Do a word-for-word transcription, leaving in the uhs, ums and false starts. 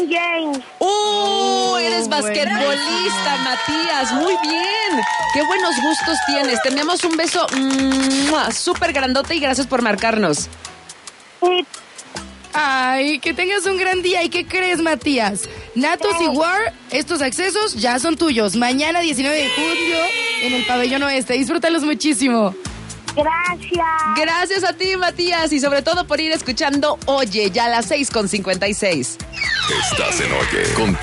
LeBron James. ¡Uh! Eres basquetbolista, Matías. Muy bien. Qué buenos gustos tienes. Te enviamos un beso ¡mua! Súper grandote y gracias por marcarnos. Sí. Ay, que tengas un gran día. ¿Y qué crees, Matías? Natos y War, estos accesos ya son tuyos. Mañana, diecinueve de julio, en el Pabellón Oeste. Disfrútalos muchísimo. Gracias. Gracias a ti, Matías, y sobre todo por ir escuchando Oye, ya a las seis con cincuenta y seis. Estás en Oye con